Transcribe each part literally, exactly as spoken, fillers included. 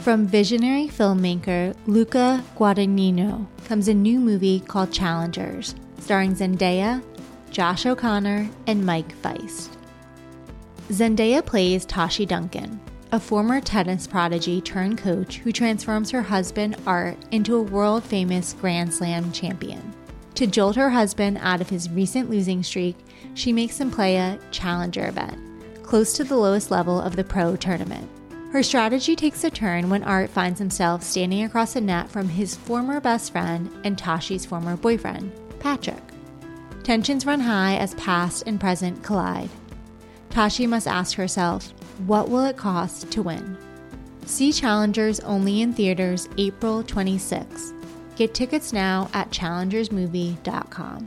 From visionary filmmaker Luca Guadagnino comes a new movie called Challengers, starring Zendaya, Josh O'Connor, and Mike Feist. Zendaya plays Tashi Duncan, a former tennis prodigy turned coach who transforms her husband Art into a world-famous Grand Slam champion. To jolt her husband out of his recent losing streak, she makes him play a challenger event, close to the lowest level of the pro tournament. Her strategy takes a turn when Art finds himself standing across the net from his former best friend and Tashi's former boyfriend, Patrick. Tensions run high as past and present collide. Tashi must ask herself, what will it cost to win? See Challengers only in theaters April twenty-sixth. Get tickets now at challengers movie dot com.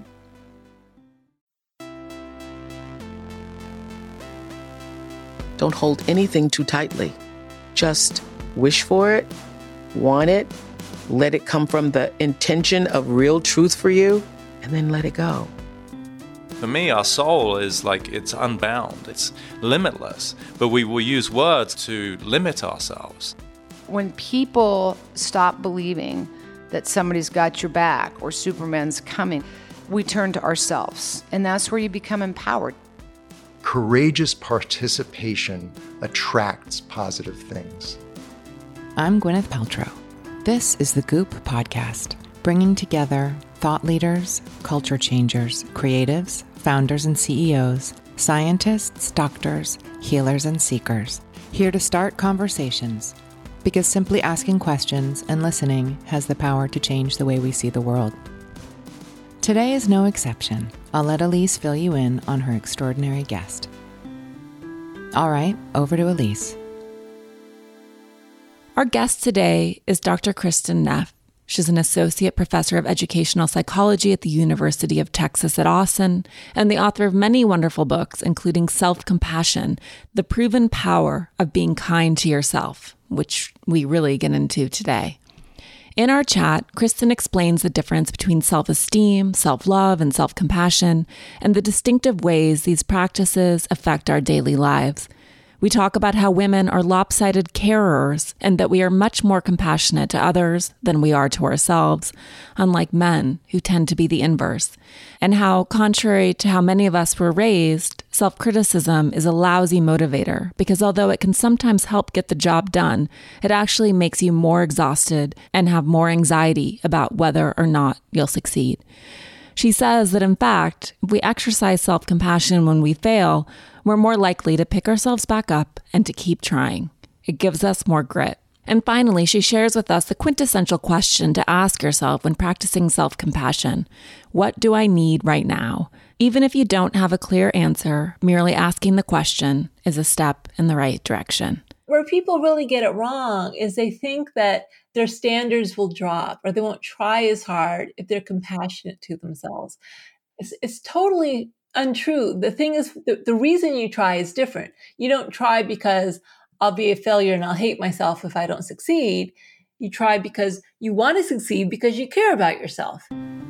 Don't hold anything too tightly. Just wish for it, want it, let it come from the intention of real truth for you, and then let it go. For me, our soul is like, it's unbound, it's limitless, but we will use words to limit ourselves. When people stop believing that somebody's got your back or Superman's coming, we turn to ourselves, and that's where you become empowered. Courageous participation attracts positive things. I'm Gwyneth Paltrow. This is the Goop Podcast, bringing together thought leaders, culture changers, creatives, founders and C E Os, scientists, doctors, healers, and seekers, here to start conversations, because simply asking questions and listening has the power to change the way we see the world. Today is no exception. I'll let Elise fill you in on her extraordinary guest. All right, over to Elise. Our guest today is Doctor Kristin Neff. She's an associate professor of educational psychology at the University of Texas at Austin and the author of many wonderful books, including Self-Compassion, The Proven Power of Being Kind to Yourself, which we really get into today. In our chat, Kristin explains the difference between self-esteem, self-love, and self-compassion, and the distinctive ways these practices affect our daily lives. We talk about how women are lopsided carers and that we are much more compassionate to others than we are to ourselves, unlike men who tend to be the inverse, and how, contrary to how many of us were raised, self-criticism is a lousy motivator because although it can sometimes help get the job done, it actually makes you more exhausted and have more anxiety about whether or not you'll succeed. She says that, in fact, if we exercise self-compassion when we fail, we're more likely to pick ourselves back up and to keep trying. It gives us more grit. And finally, she shares with us the quintessential question to ask yourself when practicing self-compassion. What do I need right now? Even if you don't have a clear answer, merely asking the question is a step in the right direction. Where people really get it wrong is they think that their standards will drop or they won't try as hard if they're compassionate to themselves. It's, it's totally untrue. The thing is, the, the reason you try is different. You don't try because I'll be a failure and I'll hate myself if I don't succeed. You try because you want to succeed because you care about yourself.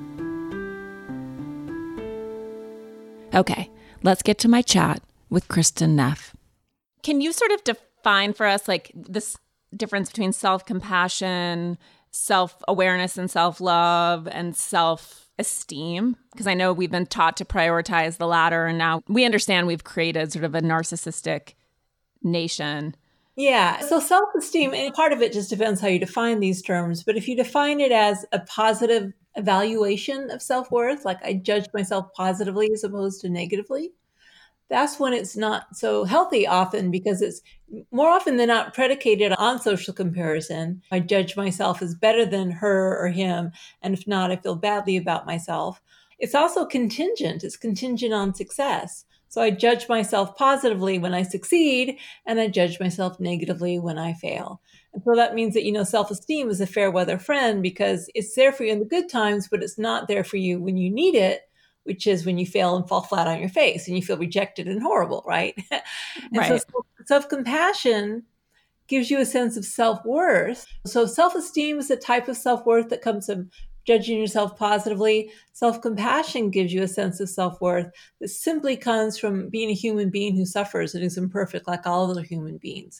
Okay, let's get to my chat with Kristin Neff. Can you sort of define for us like this difference between self-compassion, self-awareness and self-love, and self-esteem? Because I know we've been taught to prioritize the latter, and now we understand we've created sort of a narcissistic nation. Yeah. So self-esteem, and part of it just depends how you define these terms. But if you define it as a positive evaluation of self-worth, like I judge myself positively as opposed to negatively, that's when it's not so healthy often, because it's more often than not predicated on social comparison. I judge myself as better than her or him, and if not, I feel badly about myself. It's also contingent. It's contingent on success. So I judge myself positively when I succeed, and I judge myself negatively when I fail. And so that means that, you know, self-esteem is a fair weather friend because it's there for you in the good times, but it's not there for you when you need it, which is when you fail and fall flat on your face and you feel rejected and horrible, right? and right. So self-compassion gives you a sense of self-worth. So self-esteem is a type of self-worth that comes from judging yourself positively. Self-compassion gives you a sense of self-worth that simply comes from being a human being who suffers and is imperfect like all other human beings,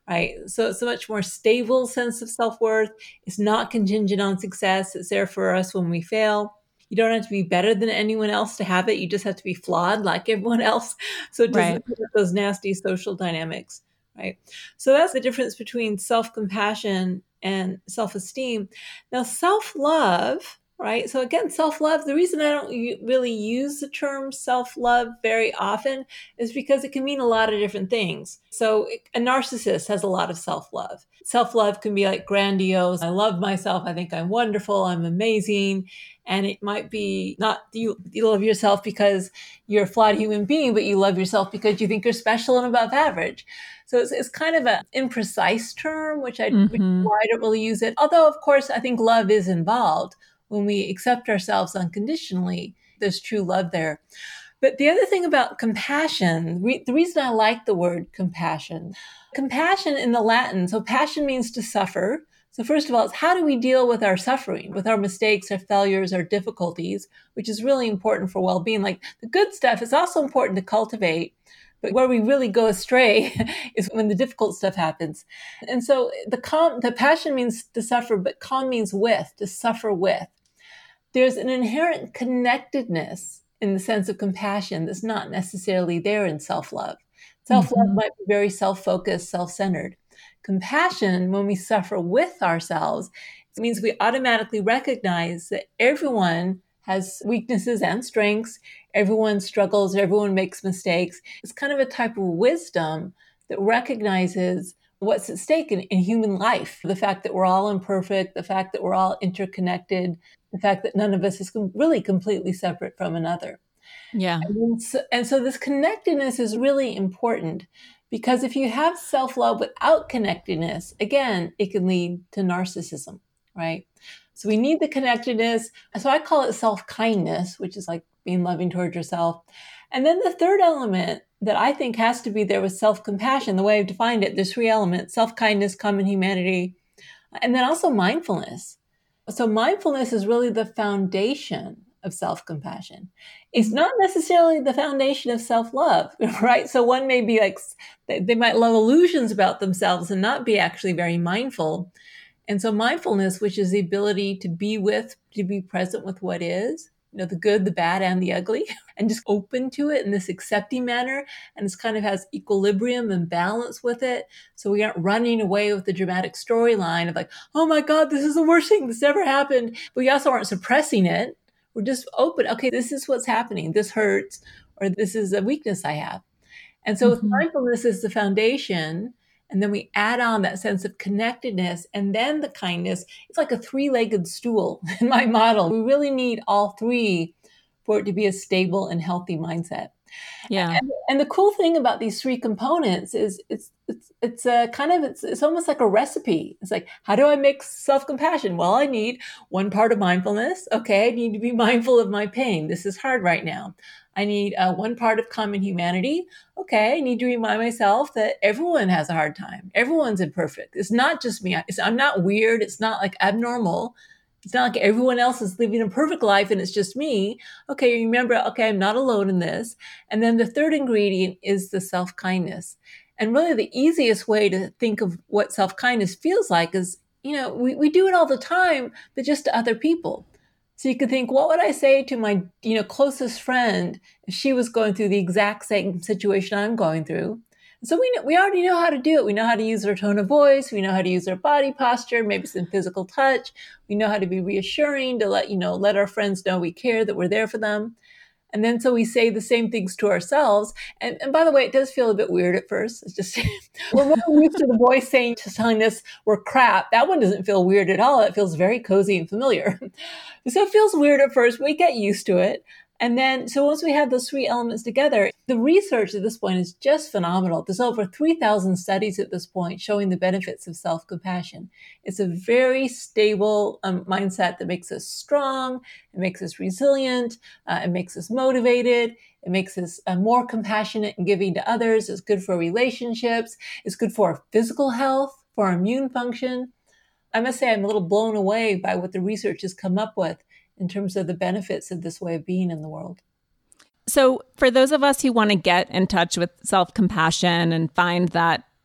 right? So it's a much more stable sense of self-worth. It's not contingent on success. It's there for us when we fail. You don't have to be better than anyone else to have it. You just have to be flawed like everyone else. So it doesn't Right. have those nasty social dynamics, right? So that's the difference between self-compassion and self-esteem. Now, self-love, right? So again, self-love, the reason I don't u- really use the term self-love very often is because it can mean a lot of different things. So a narcissist has a lot of self-love. Self-love can be like grandiose. I love myself. I think I'm wonderful. I'm amazing. And it might be not you, you love yourself because you're a flawed human being, but you love yourself because you think you're special and above average. So it's, it's kind of an imprecise term, which I, which is why I don't really use it. Although, of course, I think love is involved. When we accept ourselves unconditionally, there's true love there. But the other thing about compassion, re- the reason I like the word compassion, compassion in the Latin, so passion means to suffer. So first of all, it's how do we deal with our suffering, with our mistakes, our failures, our difficulties, which is really important for well-being. Like the good stuff is also important to cultivate, but where we really go astray is when the difficult stuff happens. And so the calm, the passion means to suffer, but calm means with, to suffer with. There's an inherent connectedness in the sense of compassion that's not necessarily there in self-love. Self-love mm-hmm. might be very self-focused, self-centered. Compassion, when we suffer with ourselves, it means we automatically recognize that everyone has weaknesses and strengths. Everyone struggles. Everyone makes mistakes. It's kind of a type of wisdom that recognizes what's at stake in, in human life. The fact that we're all imperfect, the fact that we're all interconnected, the fact that none of us is com- really completely separate from another. Yeah. And so, and so this connectedness is really important because if you have self-love without connectedness, again, it can lead to narcissism, right? So we need the connectedness. So I call it self-kindness, which is like being loving towards yourself. And then the third element that I think has to be there with self-compassion, the way I've defined it, there's three elements: self-kindness, common humanity, and then also mindfulness. So mindfulness is really the foundation of self-compassion. It's not necessarily the foundation of self-love, right? So one may be like, they might love illusions about themselves and not be actually very mindful. And so mindfulness, which is the ability to be with, to be present with what is, you know, the good, the bad, and the ugly, and just open to it in this accepting manner. And it's kind of has equilibrium and balance with it. So we aren't running away with the dramatic storyline of like, oh my God, this is the worst thing that's ever happened. But we also aren't suppressing it. We're just open. Okay, this is what's happening. This hurts, or this is a weakness I have. And so mm-hmm. mindfulness is the foundation. And then we add on that sense of connectedness and then the kindness. It's like a three-legged stool in my model. We really need all three for it to be a stable and healthy mindset. Yeah. And, and the cool thing about these three components is it's it's it's a kind of it's it's almost like a recipe. It's like, how do I make self-compassion? Well, I need one part of mindfulness. Okay, I need to be mindful of my pain. This is hard right now. I need uh, one part of common humanity. Okay, I need to remind myself that everyone has a hard time. Everyone's imperfect. It's not just me. It's, I'm not weird. It's not like abnormal. It's not like everyone else is living a perfect life and it's just me. Okay, remember, okay, I'm not alone in this. And then the third ingredient is the self-kindness. And really the easiest way to think of what self-kindness feels like is, you know, we, we do it all the time, but just to other people. So you could think, what would I say to my, you know, closest friend if she was going through the exact same situation I'm going through? So we know, we already know how to do it. We know how to use our tone of voice. We know how to use our body posture, maybe some physical touch. We know how to be reassuring to let, you know, let our friends know we care, that we're there for them. And then so we say the same things to ourselves. And, and by the way, it does feel a bit weird at first. It's just, we're more used to the voice saying, just telling us we're crap. That one doesn't feel weird at all. It feels very cozy and familiar. So it feels weird at first. We get used to it. And then, so once we have those three elements together, the research at this point is just phenomenal. There's over three thousand studies at this point showing the benefits of self-compassion. It's a very stable um, mindset that makes us strong. It makes us resilient. Uh, it makes us motivated. It makes us uh, more compassionate and giving to others. It's good for relationships. It's good for our physical health, for our immune function. I must say I'm a little blown away by what the research has come up with in terms of the benefits of this way of being in the world. So for those of us who want to get in touch with self-compassion and find that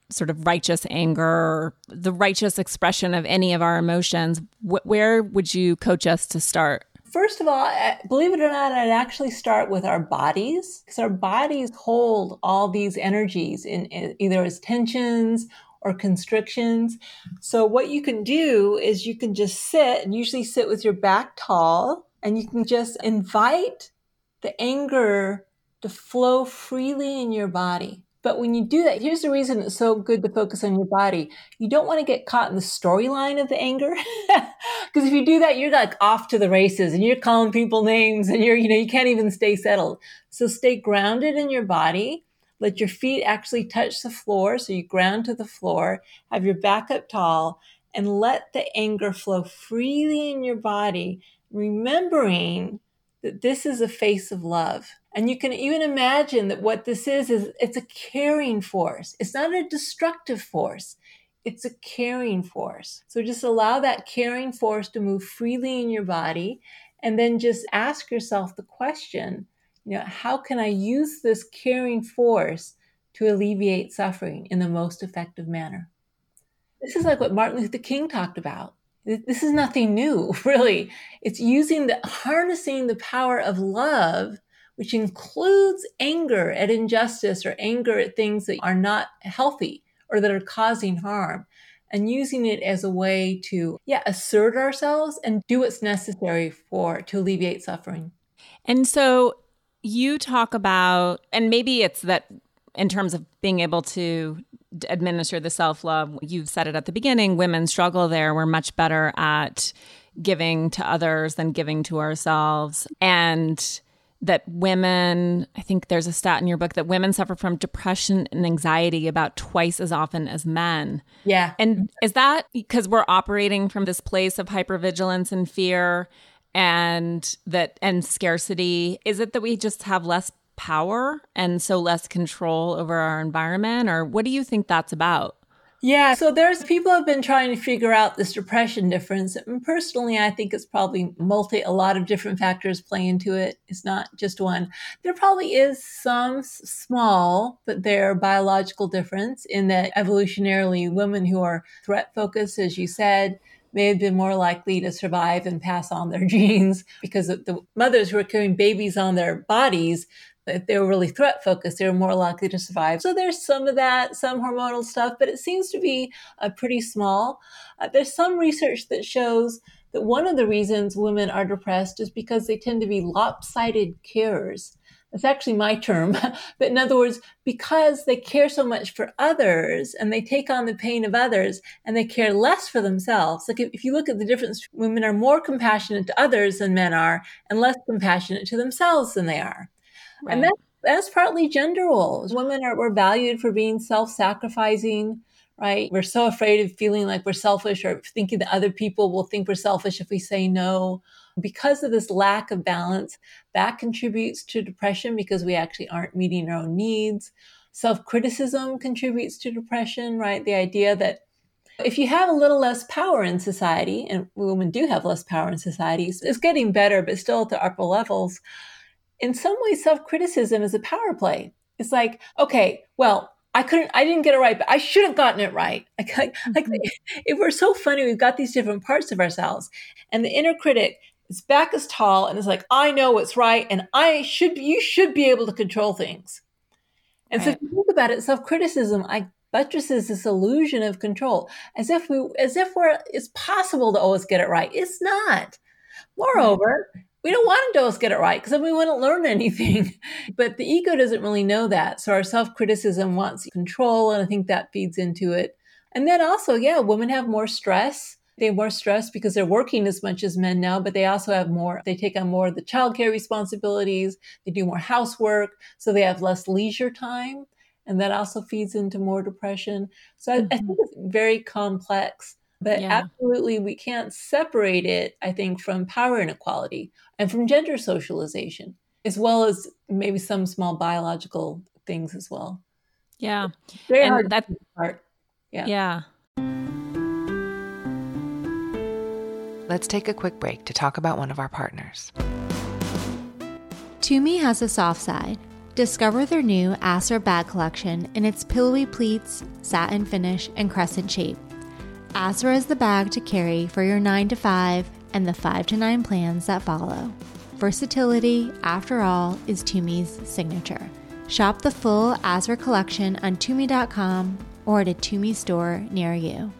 sort of righteous anger, or the righteous expression of any of our emotions, wh- where would you coach us to start? First of all, believe it or not, I'd actually start with our bodies, because our bodies hold all these energies in, in either as tensions or constrictions. So what you can do is you can just sit, and usually sit with your back tall, and you can just invite the anger to flow freely in your body. But when you do that, here's the reason it's so good to focus on your body. You don't want to get caught in the storyline of the anger. Because if you do that, you're like off to the races and you're calling people names and you're, you know, you can't even stay settled. So stay grounded in your body. Let your feet actually touch the floor. So you ground to the floor, have your back up tall, and let the anger flow freely in your body, remembering that this is a face of love. And you can even imagine that what this is, is it's a caring force. It's not a destructive force. It's a caring force. So just allow that caring force to move freely in your body. And then just ask yourself the question, you know, how can I use this caring force to alleviate suffering in the most effective manner? This is like what Martin Luther King talked about. This is nothing new, really. It's using the, harnessing the power of love, which includes anger at injustice or anger at things that are not healthy or that are causing harm, and using it as a way to, yeah, assert ourselves and do what's necessary for to alleviate suffering. And so you talk about, and maybe it's that in terms of being able to administer the self-love, you've said it at the beginning, women struggle there. We're much better at giving to others than giving to ourselves. And that women, I think there's a stat in your book that women suffer from depression and anxiety about twice as often as men. Yeah. And is that because we're operating from this place of hypervigilance and fear and that and scarcity? Is it that we just have less power and so less control over our environment? Or what do you think that's about? Yeah, so there's people have been trying to figure out this depression difference. And personally, I think it's probably multi, a lot of different factors play into it. It's not just one. There probably is some small, but they're biological difference in that evolutionarily women who are threat focused, as you said, may have been more likely to survive and pass on their genes because the mothers who are carrying babies on their bodies, if they were really threat focused, they were more likely to survive. So there's some of that, some hormonal stuff, but it seems to be uh, pretty small. Uh, there's some research that shows that one of the reasons women are depressed is because they tend to be lopsided carers. That's actually my term. But in other words, because they care so much for others and they take on the pain of others and they care less for themselves. Like if, if you look at the difference, women are more compassionate to others than men are and less compassionate to themselves than they are. Right. And that's, that's partly gender roles. Women are we're valued for being self-sacrificing, right? We're so afraid of feeling like we're selfish or thinking that other people will think we're selfish if we say no. Because of this lack of balance, that contributes to depression because we actually aren't meeting our own needs. Self-criticism contributes to depression, right? The idea that if you have a little less power in society, and women do have less power in society, it's getting better, but still at the upper levels. In some ways, self-criticism is a power play. It's like, okay, well, I couldn't, I didn't get it right, but I should have gotten it right. Like, like, like if we're so funny, we've got these different parts of ourselves. And the inner critic, its back is tall and it's like, I know what's right. And I should, you should be able to control things. And right. So if you think about it, self-criticism, I buttresses this illusion of control as if we, as if we're, it's possible to always get it right. It's not. Moreover, right. We don't want to always get it right because then we wouldn't learn anything. But the ego doesn't really know that. So our self-criticism wants control, and I think that feeds into it. And then also, yeah, women have more stress. They have more stress because they're working as much as men now, but they also have more, they take on more of the childcare responsibilities. They do more housework, so they have less leisure time. And that also feeds into more depression. So mm-hmm. I, I think it's very complex. But yeah. Absolutely, we can't separate it, I think, from power inequality and from gender socialization, as well as maybe some small biological things as well. Yeah. It's very and hard that, to part. Yeah. Yeah. Let's take a quick break to talk about one of our partners. Tumi has a soft side. Discover their new Asra bag collection in its pillowy pleats, satin finish, and crescent shape. Asra is the bag to carry for your nine to five and the five to nine plans that follow. Versatility, after all, is Tumi's signature. Shop the full Asra collection on Tumi dot com or at a Tumi store near you.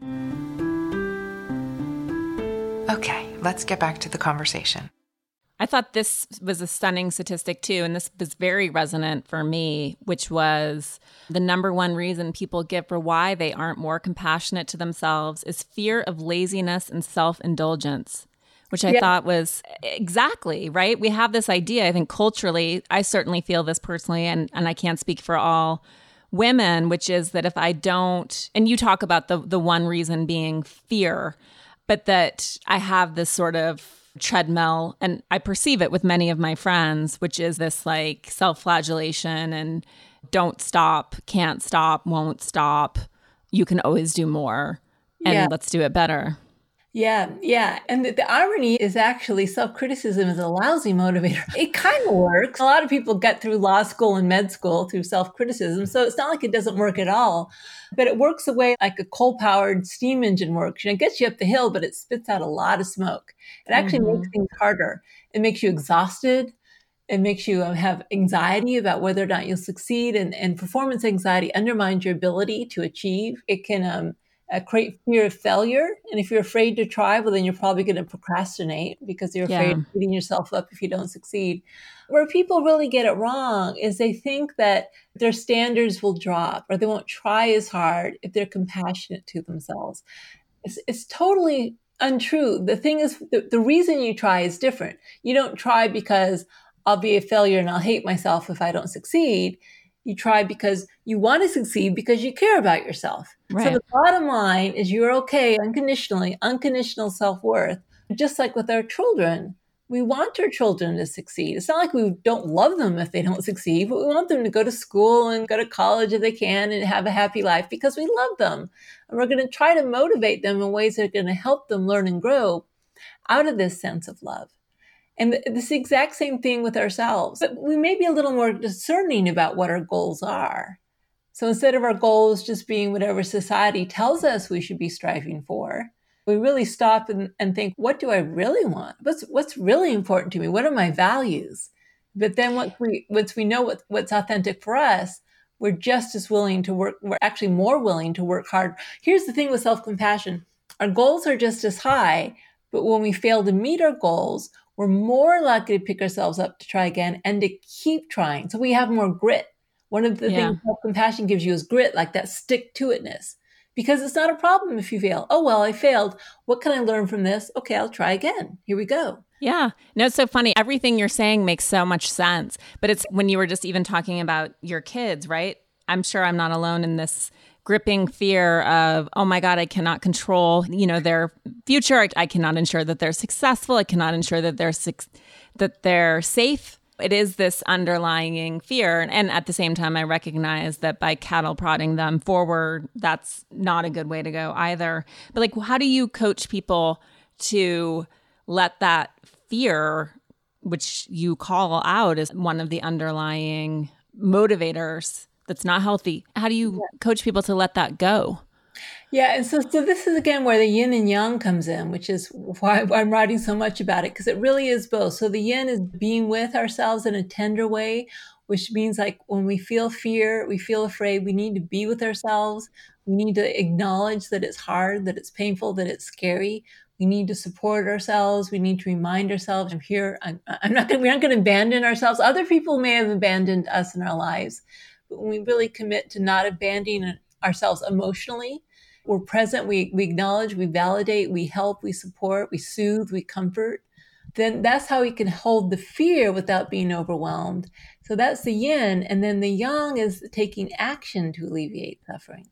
Okay, let's get back to the conversation. I thought this was a stunning statistic too, and this was very resonant for me, which was the number one reason people give for why they aren't more compassionate to themselves is fear of laziness and self-indulgence, which I yeah. thought was exactly, right? We have this idea, I think culturally, I certainly feel this personally, and, and I can't speak for all women, which is that if I don't, and you talk about the the one reason being fear, but that I have this sort of treadmill, and I perceive it with many of my friends, which is this like self-flagellation and don't stop, can't stop, won't stop. You can always do more, and yeah. let's do it better. Yeah, yeah. And the, the irony is actually self-criticism is a lousy motivator. It kind of works. A lot of people get through law school and med school through self-criticism, so it's not like it doesn't work at all. But it works the way like a coal-powered steam engine works. You know, it gets you up the hill, but it spits out a lot of smoke. It actually mm-hmm. makes things harder. It makes you exhausted. It makes you have anxiety about whether or not you'll succeed. And, and performance anxiety undermines your ability to achieve. It can um, uh, create fear of failure. And if you're afraid to try, well, then you're probably going to procrastinate because you're afraid yeah. of beating yourself up if you don't succeed. Where people really get it wrong is they think that their standards will drop or they won't try as hard if they're compassionate to themselves. It's, it's totally untrue. The thing is, the, the reason you try is different. You don't try because I'll be a failure and I'll hate myself if I don't succeed. You try because you want to succeed because you care about yourself. Right. So the bottom line is you're okay unconditionally, unconditional self-worth. Just like with our children, we want our children to succeed. It's not like we don't love them if they don't succeed, but we want them to go to school and go to college if they can and have a happy life because we love them. And we're going to try to motivate them in ways that are going to help them learn and grow out of this sense of love. And it's the exact same thing with ourselves. But we may be a little more discerning about what our goals are. So instead of our goals just being whatever society tells us we should be striving for, we really stop and, and think, what do I really want? What's what's really important to me? What are my values? But then once we once we know what, what's authentic for us, we're just as willing to work. We're actually more willing to work hard. Here's the thing with self-compassion. Our goals are just as high, but when we fail to meet our goals, we're more likely to pick ourselves up to try again and to keep trying. So we have more grit. One of the yeah. things self-compassion gives you is grit, like that stick-to-itness. Because it's not a problem if you fail. Oh, well, I failed. What can I learn from this? Okay, I'll try again. Here we go. Yeah. No, it's so funny. Everything you're saying makes so much sense. But it's when you were just even talking about your kids, right? I'm sure I'm not alone in this gripping fear of, oh my God, I cannot control, you know, their future. I, I cannot ensure that they're successful. I cannot ensure that they're su- that they're safe. It is this underlying fear. And at the same time, I recognize that by cattle prodding them forward, that's not a good way to go either. But like, how do you coach people to let that fear, which you call out as one of the underlying motivators that's not healthy, how do you coach people to let that go? Yeah, and so so this is again where the yin and yang comes in, which is why I'm writing so much about it, because it really is both. So the yin is being with ourselves in a tender way, which means like when we feel fear, we feel afraid, we need to be with ourselves. We need to acknowledge that it's hard, that it's painful, that it's scary. We need to support ourselves. We need to remind ourselves, I'm here. I'm, I'm not going. We're not going to abandon ourselves. Other people may have abandoned us in our lives, but when we really commit to not abandoning ourselves emotionally, we're present, we, we acknowledge, we validate, we help, we support, we soothe, we comfort, then that's how we can hold the fear without being overwhelmed. So that's the yin. And then the yang is taking action to alleviate suffering.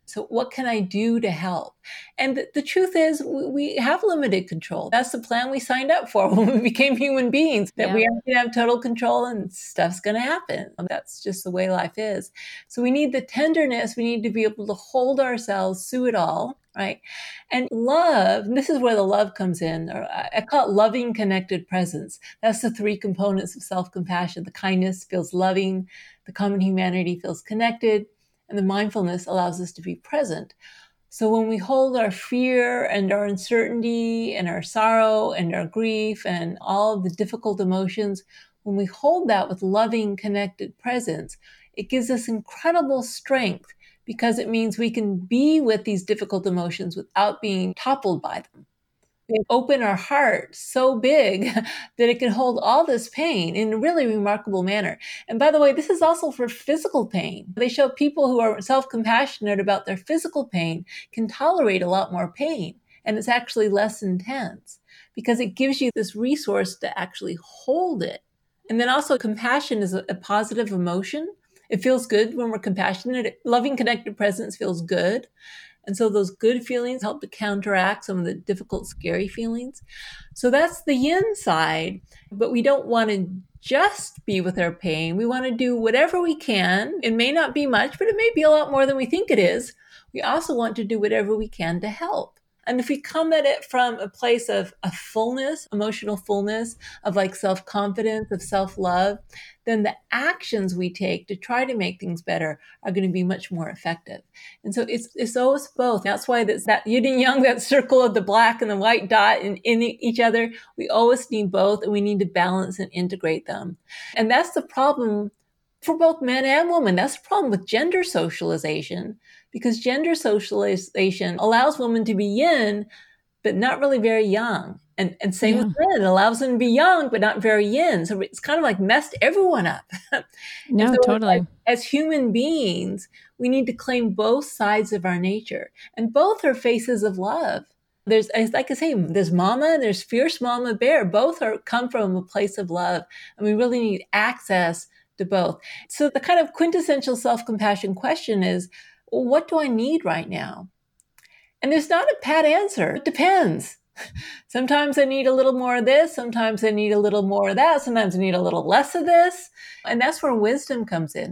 So what can I do to help? And the, the truth is, we, we have limited control. That's the plan we signed up for when we became human beings, that yeah. we are going to have total control and stuff's going to happen. That's just the way life is. So we need the tenderness. We need to be able to hold ourselves through it all, right? And love, and this is where the love comes in, or I call it loving connected presence. That's the three components of self-compassion. The kindness feels loving, the common humanity feels connected, and the mindfulness allows us to be present. So when we hold our fear and our uncertainty and our sorrow and our grief and all of the difficult emotions, when we hold that with loving, connected presence, it gives us incredible strength because it means we can be with these difficult emotions without being toppled by them. We open our heart so big that it can hold all this pain in a really remarkable manner. And by the way, this is also for physical pain. They show people who are self-compassionate about their physical pain can tolerate a lot more pain, and it's actually less intense because it gives you this resource to actually hold it. And then also compassion is a, a positive emotion. It feels good when we're compassionate. Loving connected presence feels good. And so those good feelings help to counteract some of the difficult, scary feelings. So that's the yin side. But we don't want to just be with our pain. We want to do whatever we can. It may not be much, but it may be a lot more than we think it is. We also want to do whatever we can to help. And if we come at it from a place of a fullness, emotional fullness, of like self-confidence, of self-love, then the actions we take to try to make things better are going to be much more effective. And so it's it's always both. That's why that's that yin and yang, that circle of the black and the white dot in, in each other. We always need both, and we need to balance and integrate them. And that's the problem for both men and women. That's the problem with gender socialization, because gender socialization allows women to be yin, but not really very young. And and same yeah. with men. It allows them to be young, but not very yin. So it's kind of like messed everyone up. No, so totally. Like, as human beings, we need to claim both sides of our nature. And both are faces of love. There's, like I say, there's mama and there's fierce mama bear. Both are come from a place of love. And we really need access to both. So the kind of quintessential self-compassion question is, well, what do I need right now? And there's not a pat answer. It depends. Sometimes I need a little more of this. Sometimes I need a little more of that. Sometimes I need a little less of this. And that's where wisdom comes in.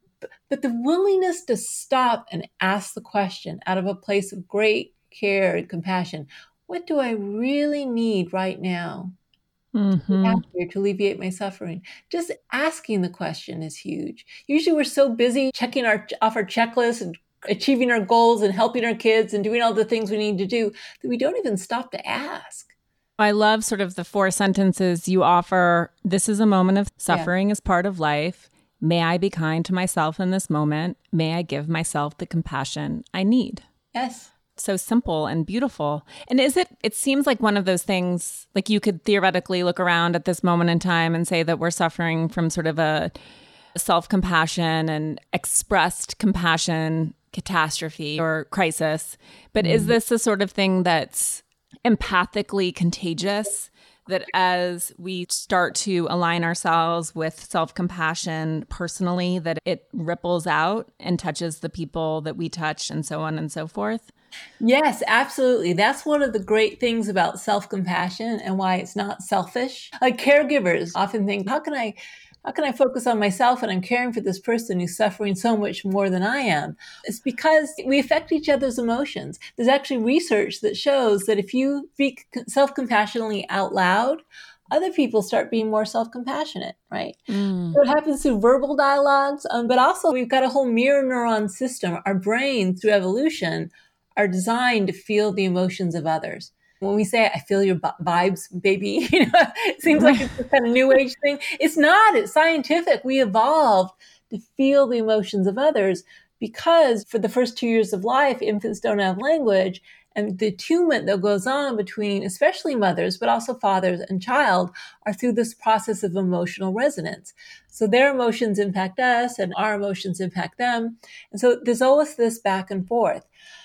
But the willingness to stop and ask the question out of a place of great care and compassion, what do I really need right now? Mm-hmm. To alleviate my suffering. Just asking the question is huge. Usually we're so busy checking our off our checklist and achieving our goals and helping our kids and doing all the things we need to do that we don't even stop to ask. I love sort of the four sentences you offer. This is a moment of suffering yeah. as part of life. May I be kind to myself in this moment. May I give myself the compassion I need. Yes. So simple and beautiful. And is it, it seems like one of those things, like you could theoretically look around at this moment in time and say that we're suffering from sort of a self-compassion and expressed compassion catastrophe or crisis. But mm-hmm. is this the sort of thing that's empathically contagious? That as we start to align ourselves with self-compassion personally, that it ripples out and touches the people that we touch and so on and so forth? Yes, absolutely. That's one of the great things about self-compassion and why it's not selfish. Like caregivers often think, how can I How can I focus on myself and I'm caring for this person who's suffering so much more than I am? It's because we affect each other's emotions. There's actually research that shows that if you speak self-compassionately out loud, other people start being more self-compassionate, right? Mm. So it happens through verbal dialogues, um, but also we've got a whole mirror neuron system. Our brains, through evolution, are designed to feel the emotions of others. When we say, I feel your vibes, baby, you know, it seems like it's a kind of new age thing. It's not. It's scientific. We evolved to feel the emotions of others because for the first two years of life, infants don't have language. And the attunement that goes on between especially mothers, but also fathers and child are through this process of emotional resonance. So their emotions impact us and our emotions impact them. And so there's always this back and forth.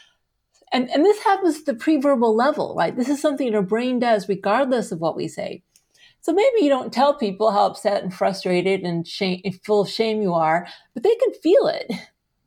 And, and this happens at the pre-verbal level, right? This is something our brain does regardless of what we say. So maybe you don't tell people how upset and frustrated and shame, full of shame you are, but they can feel it.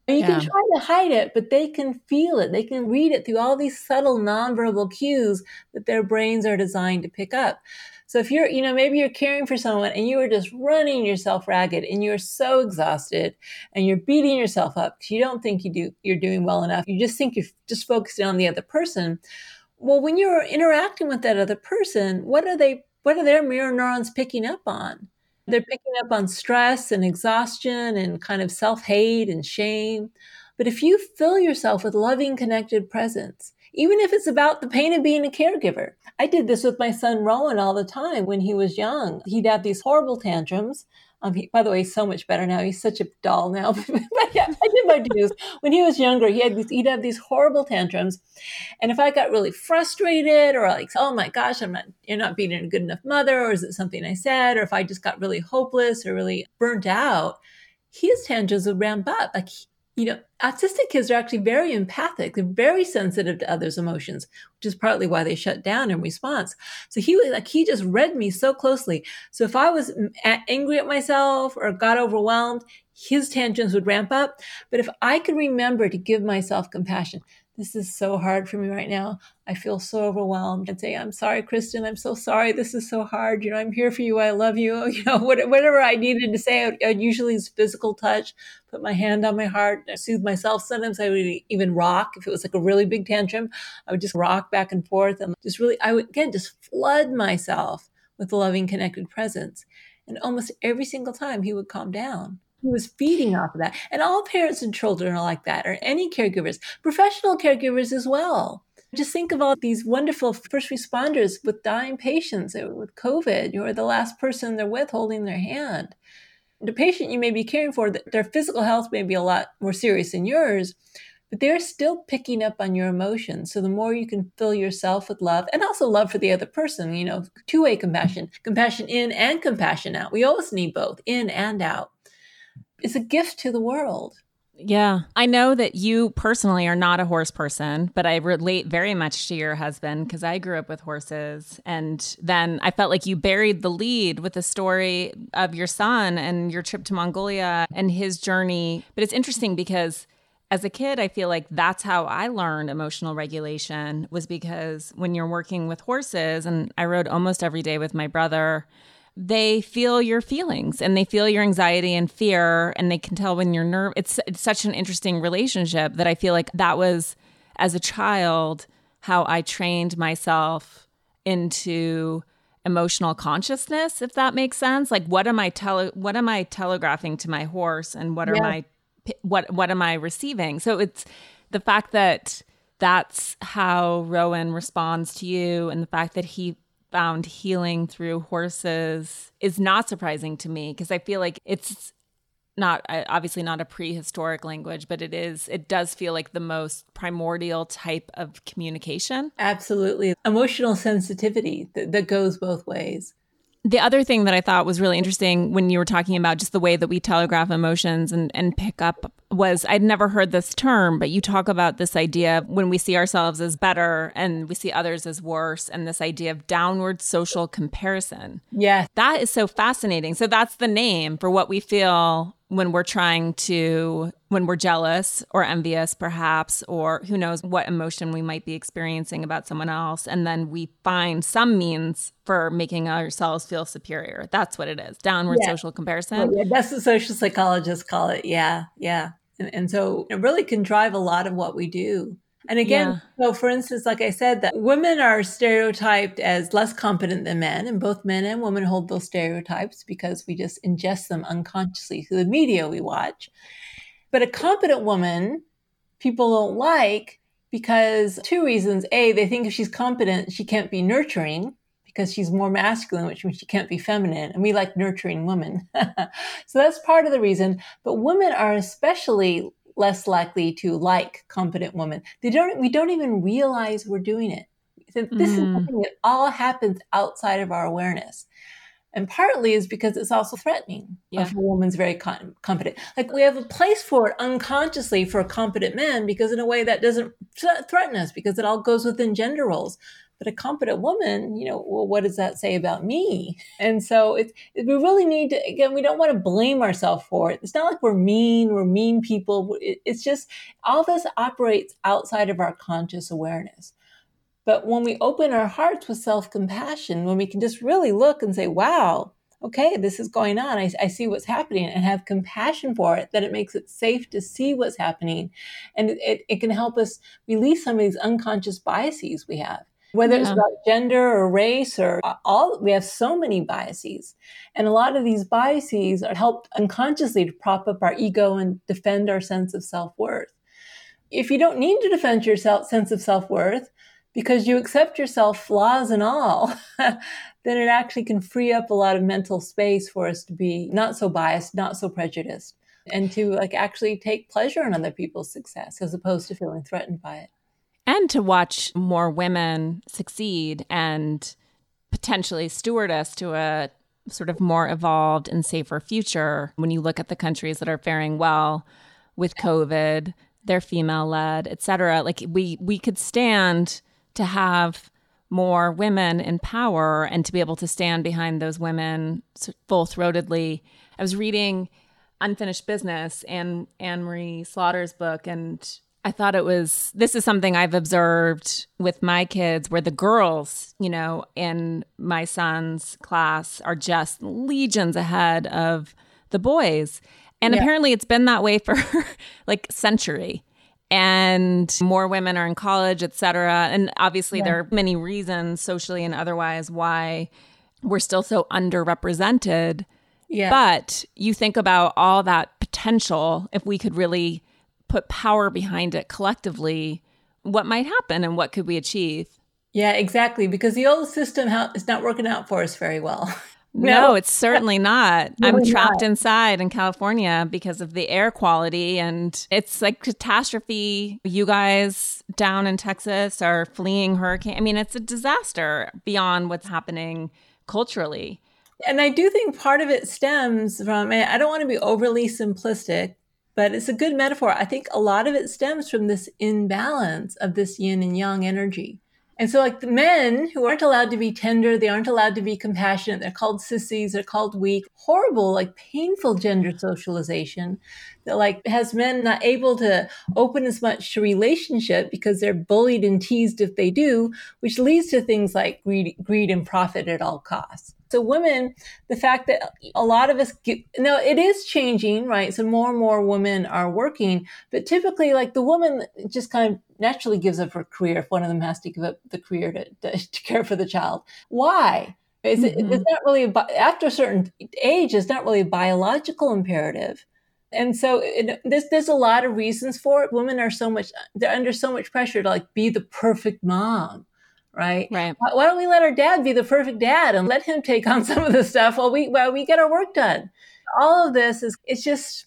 You Yeah. can try to hide it, but they can feel it. They can read it through all these subtle nonverbal cues that their brains are designed to pick up. So if you're, you know, maybe you're caring for someone and you are just running yourself ragged and you're so exhausted and you're beating yourself up because you don't think you do, you're doing well enough. You just think you're just focusing on the other person. Well, when you're interacting with that other person, what are they, what are their mirror neurons picking up on? They're picking up on stress and exhaustion and kind of self-hate and shame. But if you fill yourself with loving, connected presence, even if it's about the pain of being a caregiver. I did this with my son Rowan all the time when he was young. He'd have these horrible tantrums. Um, he, by the way, he's so much better now. He's such a doll now. But yeah, I did my dues. When he was younger, he had these, he'd have these horrible tantrums. And if I got really frustrated or like, oh my gosh, I'm not, you're not being a good enough mother, or is it something I said? Or if I just got really hopeless or really burnt out, his tantrums would ramp up. Like, you know, autistic kids are actually very empathic. They're very sensitive to others' emotions, which is partly why they shut down in response. So he was like, he just read me so closely. So if I was angry at myself or got overwhelmed, his tantrums would ramp up. But if I could remember to give myself compassion, this is so hard for me right now. I feel so overwhelmed. I'd say, I'm sorry, Kristen. I'm so sorry. This is so hard. You know, I'm here for you. I love you. You know, whatever I needed to say, I'd, I'd usually use physical touch, put my hand on my heart, soothe myself. Sometimes I would even rock. If it was like a really big tantrum, I would just rock back and forth and just really, I would, again, just flood myself with loving, connected presence. And almost every single time he would calm down. He was feeding off of that. And all parents and children are like that, or any caregivers, professional caregivers as well. Just think of all these wonderful first responders with dying patients with COVID. You're the last person they're with holding their hand. The patient you may be caring for, their physical health may be a lot more serious than yours, but they're still picking up on your emotions. So the more you can fill yourself with love, and also love for the other person, you know, two-way compassion, compassion in and compassion out. We always need both, in and out. It's a gift to the world. Yeah. I know that you personally are not a horse person, but I relate very much to your husband because I grew up with horses. And then I felt like you buried the lead with the story of your son and your trip to Mongolia and his journey. But it's interesting because as a kid, I feel like that's how I learned emotional regulation, was because when you're working with horses, and I rode almost every day with my brother, they feel your feelings and they feel your anxiety and fear, and they can tell when you're nervous. It's, it's such an interesting relationship that I feel like that was, as a child, how I trained myself into emotional consciousness, if that makes sense. Like, what am I tele- what am I telegraphing to my horse, and what are Yeah. my what what am I receiving? So it's the fact that that's how Rowan responds to you, and the fact that he found healing through horses is not surprising to me, because I feel like it's not obviously not a prehistoric language, but it is, it does feel like the most primordial type of communication. Absolutely. Emotional sensitivity that, that goes both ways. The other thing that I thought was really interesting when you were talking about just the way that we telegraph emotions and, and pick up was, I'd never heard this term, but you talk about this idea of when we see ourselves as better and we see others as worse, and this idea of downward social comparison. Yeah. That is so fascinating. So that's the name for what we feel when we're trying to, when we're jealous or envious perhaps, or who knows what emotion we might be experiencing about someone else. And then we find some means for making ourselves feel superior. That's what it is. Downward Yeah. social comparison. Well, yeah, that's what social psychologists call it. Yeah. Yeah. And, and so it really can drive a lot of what we do. And again, Yeah. so for instance, like I said, that women are stereotyped as less competent than men, and both men and women hold those stereotypes because we just ingest them unconsciously through the media we watch. But a competent woman, people don't like because two reasons. A, they think if she's competent, she can't be nurturing because she's more masculine, which means she can't be feminine. And we like nurturing women. So that's part of the reason. But women are especially less likely to like competent women. They don't, we don't even realize we're doing it. This mm. is something that all happens outside of our awareness. And partly is because it's also threatening yeah. if a woman's very com- competent. Like, we have a place for it unconsciously for a competent man, because in a way that doesn't th- threaten us, because it all goes within gender roles. But a competent woman, you know, well, what does that say about me? And so it's, we really need to, again, we don't want to blame ourselves for it. It's not like we're mean, we're mean people. It's just all this operates outside of our conscious awareness. But when we open our hearts with self-compassion, when we can just really look and say, wow, okay, this is going on. I, I see what's happening, and have compassion for it, that it makes it safe to see what's happening. And it, it can help us release some of these unconscious biases we have. Whether yeah. it's about gender or race or all, we have so many biases. And a lot of these biases are helped unconsciously to prop up our ego and defend our sense of self-worth. If you don't need to defend your self, sense of self-worth because you accept yourself, flaws and all, then it actually can free up a lot of mental space for us to be not so biased, not so prejudiced, and to like actually take pleasure in other people's success as opposed to feeling threatened by it. And to watch more women succeed and potentially steward us to a sort of more evolved and safer future. When you look at the countries that are faring well with COVID, they're female-led, et cetera. Like we we could stand to have more women in power and to be able to stand behind those women full-throatedly. I was reading Unfinished Business and Anne-Marie Slaughter's book, and I thought it was, this is something I've observed with my kids, where the girls, you know, in my son's class are just legions ahead of the boys. And yeah. apparently it's been that way for like a century. And more women are in college, et cetera. And obviously yeah. there are many reasons, socially and otherwise, why we're still so underrepresented. Yeah. But you think about all that potential, if we could really put power behind it collectively, what might happen and what could we achieve? Yeah, exactly. Because the old system is not working out for us very well. No, no it's certainly not. No, I'm trapped not. inside in California because of the air quality, and it's like catastrophe. You guys down in Texas are fleeing hurricane. I mean, it's a disaster beyond what's happening culturally. And I do think part of it stems from, I don't want to be overly simplistic, but it's a good metaphor. I think a lot of it stems from this imbalance of this yin and yang energy. And so like the men who aren't allowed to be tender, they aren't allowed to be compassionate, they're called sissies, they're called weak, horrible, like painful gender socialization that like has men not able to open as much to relationship because they're bullied and teased if they do, which leads to things like greed, greed and profit at all costs. So women, the fact that a lot of us get, now it is changing, right? So more and more women are working, but typically like the woman just kind of naturally gives up her career if one of them has to give up the career to, to, to care for the child. Why? Is it, mm-hmm. It's not really, a, after a certain age, it's not really a biological imperative. And so it, there's, there's a lot of reasons for it. Women are so much, they're under so much pressure to like be the perfect mom. Right. Right. Why, why don't we let our dad be the perfect dad and let him take on some of the stuff while we while we get our work done? All of this is, it's just,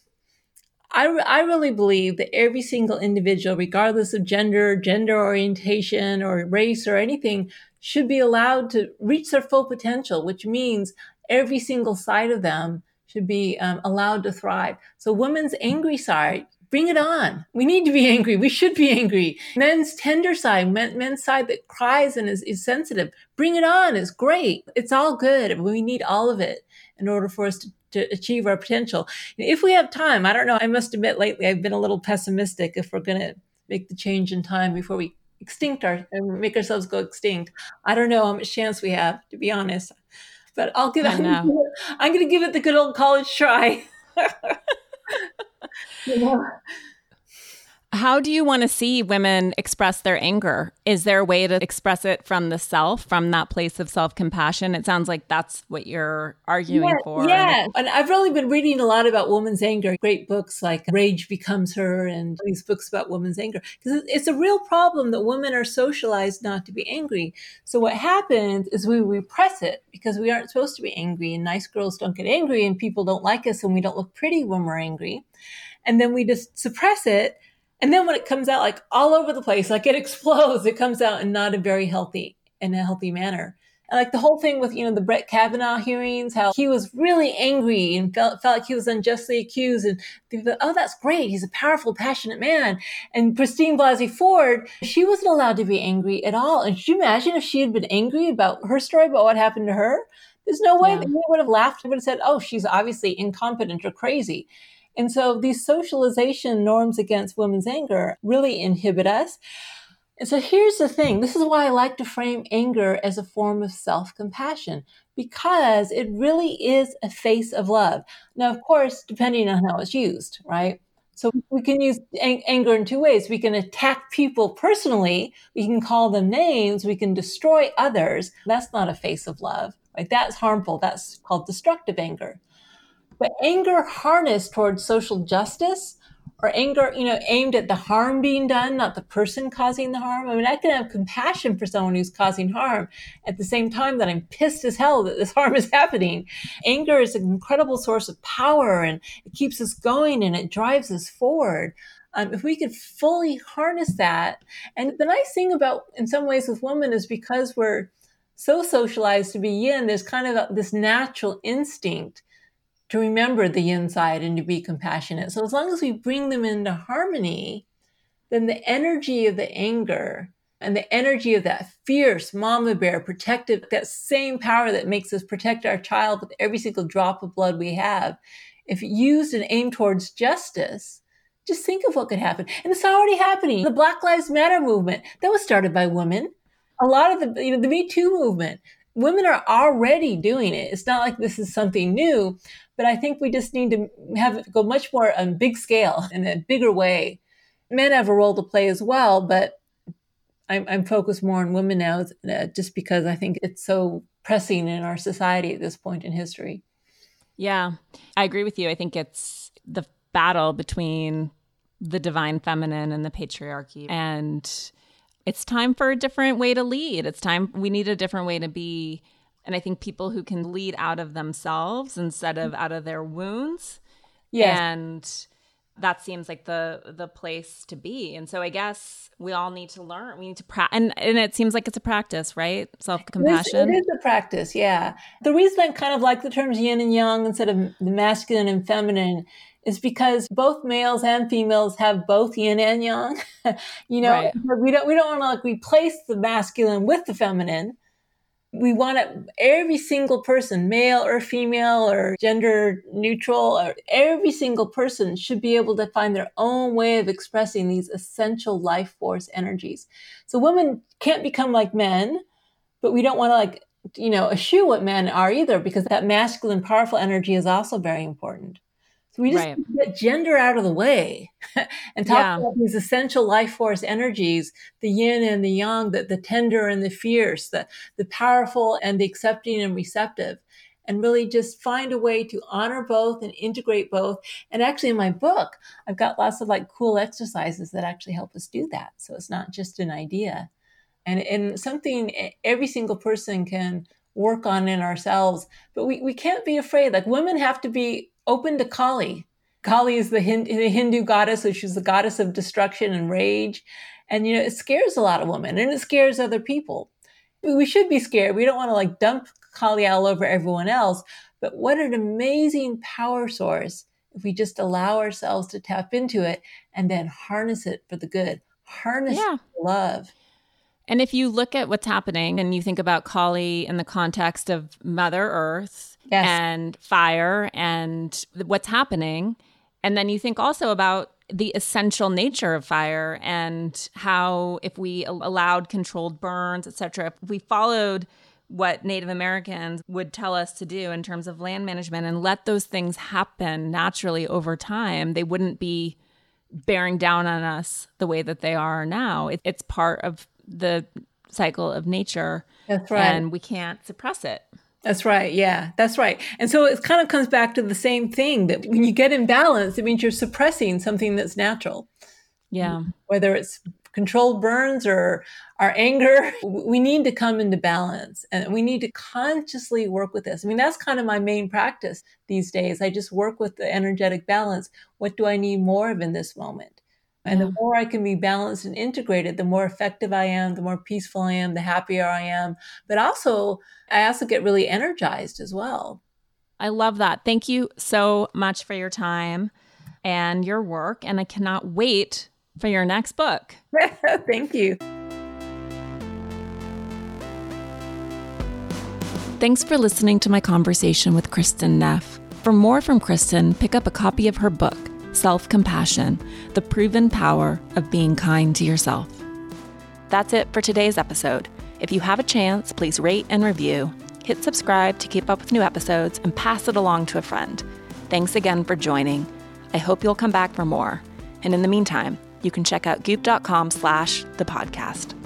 I, I really believe that every single individual, regardless of gender, gender orientation or race or anything, should be allowed to reach their full potential, which means every single side of them should be um, allowed to thrive. So women's angry side, bring it on. We need to be angry. We should be angry. Men's tender side, men, men's side that cries and is, is sensitive, bring it on. It's great. It's all good. We need all of it in order for us to, to achieve our potential. If we have time, I don't know, I must admit lately I've been a little pessimistic if we're going to make the change in time before we extinct our, make ourselves go extinct. I don't know how much chance we have, to be honest. But I'll give it, I'm going to give it the good old college try. Yeah. How do you want to see women express their anger? Is there a way to express it from the self, from that place of self-compassion? It sounds like that's what you're arguing yeah, for. Yeah, and I've really been reading a lot about women's anger. Great books like Rage Becomes Her and these books about women's anger. Because it's a real problem that women are socialized not to be angry. So what happens is we repress it because we aren't supposed to be angry, and nice girls don't get angry, and people don't like us, and we don't look pretty when we're angry. And then we just suppress it. And then when it comes out like all over the place, like it explodes, it comes out in not a very healthy, in a healthy manner. Like the whole thing with, you know, the Brett Kavanaugh hearings, how he was really angry and felt, felt like he was unjustly accused. And people, oh, that's great. He's a powerful, passionate man. And Christine Blasey Ford, she wasn't allowed to be angry at all. And could you imagine if she had been angry about her story, about what happened to her? There's no way Yeah. that he would have laughed. He would have said, oh, she's obviously incompetent or crazy. And so these socialization norms against women's anger really inhibit us. And so here's the thing. This is why I like to frame anger as a form of self-compassion, because it really is a face of love. Now, of course, depending on how it's used, right? So we can use ang- anger in two ways. We can attack people personally. We can call them names. We can destroy others. That's not a face of love, right? That's harmful. That's called destructive anger. But anger harnessed towards social justice, or anger, you know, aimed at the harm being done, not the person causing the harm. I mean, I can have compassion for someone who's causing harm at the same time that I'm pissed as hell that this harm is happening. Anger is an incredible source of power, and it keeps us going and it drives us forward. Um, if we could fully harness that. And the nice thing about, in some ways, with women is because we're so socialized to be yin, there's kind of a, this natural instinct to remember the yin side and to be compassionate. So as long as we bring them into harmony, then the energy of the anger and the energy of that fierce mama bear, protective, that same power that makes us protect our child with every single drop of blood we have, if used and aimed towards justice, just think of what could happen. And it's already happening. The Black Lives Matter movement, that was started by women. A lot of the, you know, the Me Too movement, women are already doing it. It's not like this is something new. But I think we just need to have it go much more on big scale in a bigger way. Men have a role to play as well, but I'm, I'm focused more on women now uh, just because I think it's so pressing in our society at this point in history. Yeah, I agree with you. I think it's the battle between the divine feminine and the patriarchy. And it's time for a different way to lead. It's time, we need a different way to be. And I think people who can lead out of themselves instead of out of their wounds. Yes. And that seems like the the place to be. And so I guess we all need to learn. We need to practice. And, and it seems like it's a practice, right? Self-compassion. It is, it is a practice, yeah. The reason I kind of like the terms yin and yang instead of the masculine and feminine is because both males and females have both yin and yang. you know, Right. we don't we don't want to like replace the masculine with the feminine. We want it, every single person, male or female or gender neutral, or every single person should be able to find their own way of expressing these essential life force energies. So women can't become like men, but we don't want to like, you know, eschew what men are either, because that masculine, powerful energy is also very important. So we just Right. get gender out of the way and talk Yeah. about these essential life force energies, the yin and the yang, the, the tender and the fierce, the, the powerful and the accepting and receptive, and really just find a way to honor both and integrate both. And actually in my book, I've got lots of like cool exercises that actually help us do that. So it's not just an idea. And, and something every single person can work on in ourselves, but we, we can't be afraid. Like women have to be open to Kali. Kali is the Hindu, the Hindu goddess, which is the goddess of destruction and rage. And, you know, it scares a lot of women and it scares other people. We should be scared. We don't want to like dump Kali all over everyone else. But what an amazing power source if we just allow ourselves to tap into it and then harness it for the good, harness Yeah. it for love. And if you look at what's happening and you think about Kali in the context of Mother Earth Yes. and fire and what's happening, and then you think also about the essential nature of fire and how if we allowed controlled burns, et cetera, if we followed what Native Americans would tell us to do in terms of land management and let those things happen naturally over time, they wouldn't be bearing down on us the way that they are now. It, it's part of the cycle of nature. That's right. And we can't suppress it. That's right. Yeah, that's right. And so it kind of comes back to the same thing, that when you get imbalanced, it means you're suppressing something that's natural. Yeah. Whether it's controlled burns or our anger, we need to come into balance and we need to consciously work with this. I mean, that's kind of my main practice these days. I just work with the energetic balance. What do I need more of in this moment? And Yeah. the more I can be balanced and integrated, the more effective I am, the more peaceful I am, the happier I am. But also, I also get really energized as well. I love that. Thank you so much for your time and your work. And I cannot wait for your next book. Thank you. Thanks for listening to my conversation with Kristin Neff. For more from Kristin, pick up a copy of her book, Self-Compassion, The Proven Power of Being Kind to Yourself. That's it for today's episode. If you have a chance, please rate and review. Hit subscribe to keep up with new episodes and pass it along to a friend. Thanks again for joining. I hope you'll come back for more. And in the meantime, you can check out goop dot com slash the podcast.